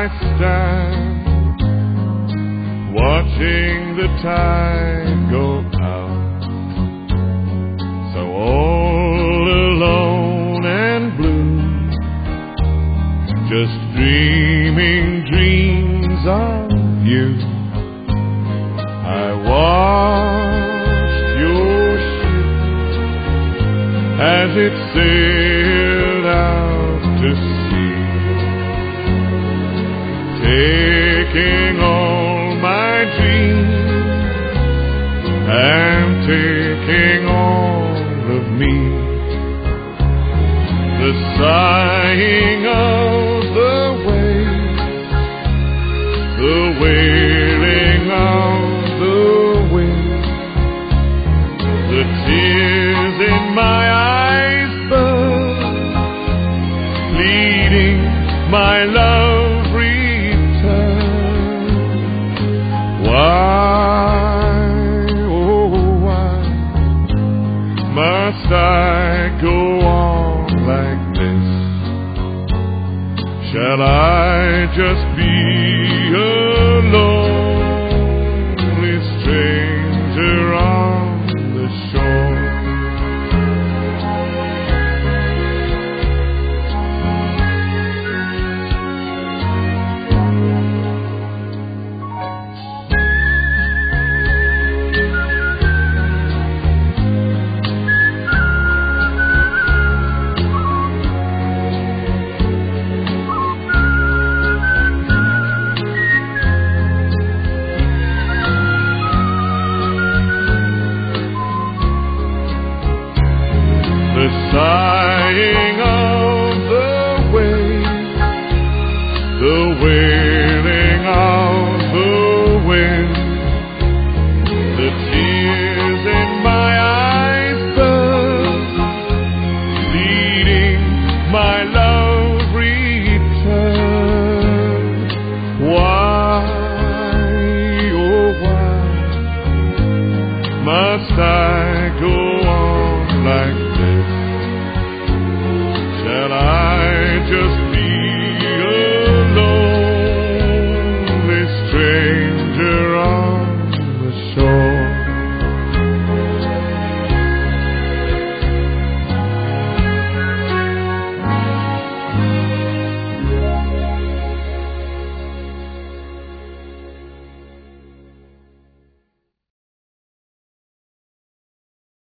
stand watching the tide go out, so all alone and blue, just dreaming dreams of you. I watched your ship as it sailed out to sea, taking all my dreams and taking all of me. The sighing of the waves, the wailing of the wind, the tears in my eyes burn, pleading my love return. Why, oh why must I go on like this? Shall I just be a